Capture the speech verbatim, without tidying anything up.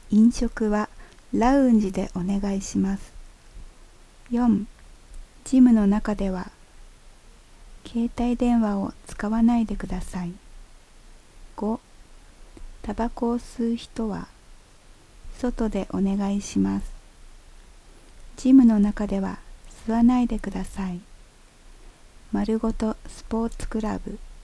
飲食はラウンジでお願いします。よん、ジムの中では携帯電話を使わないでください。ご、タバコを吸う人は外でお願いします。ジムの中では吸わないでください。丸ごとスポーツクラブ